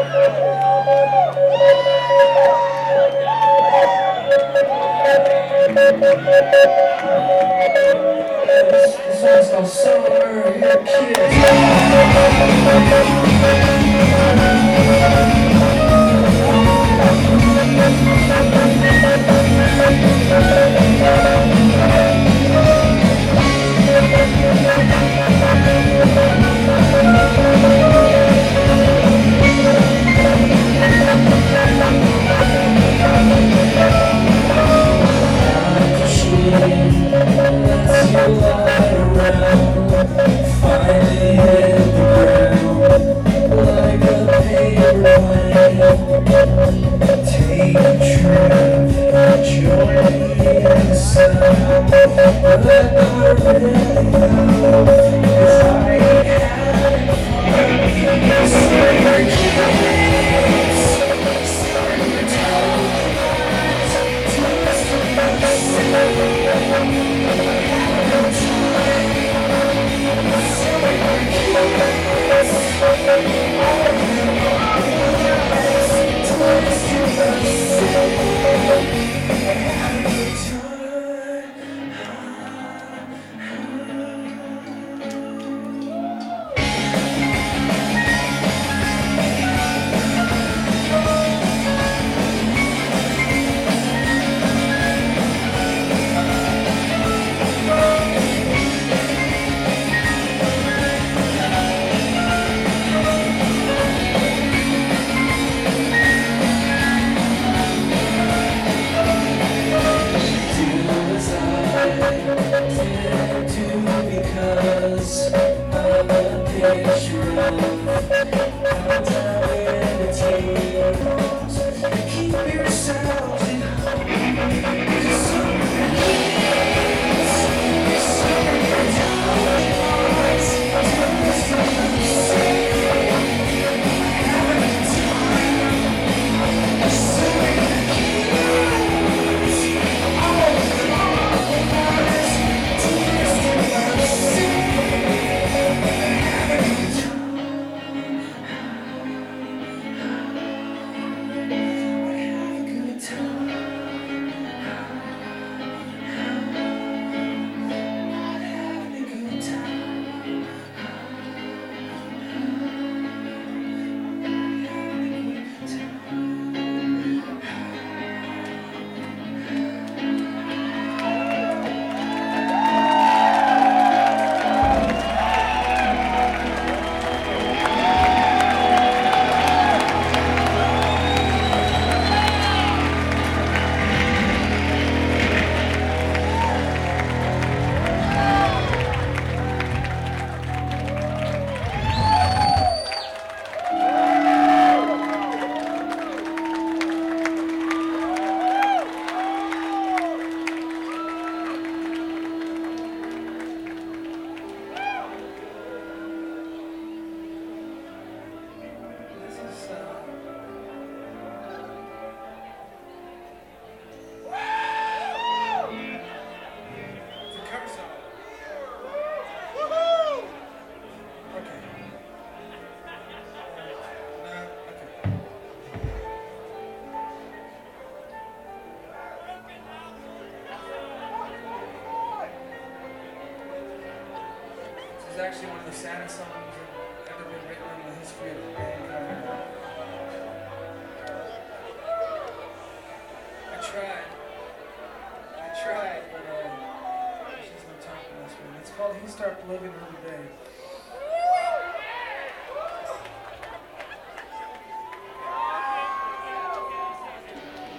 This one's called Summer Here Kids. Because I'm a picture of how time it keep yourself at home. 'Cause summer kids, summer times, just to say having time. Summer kids, all the lovers, tears to mercy. It's actually one of the saddest songs that ever been written in the history of mankind. I tried, but she's not talking this one. It's called He Stopped Living Every Day.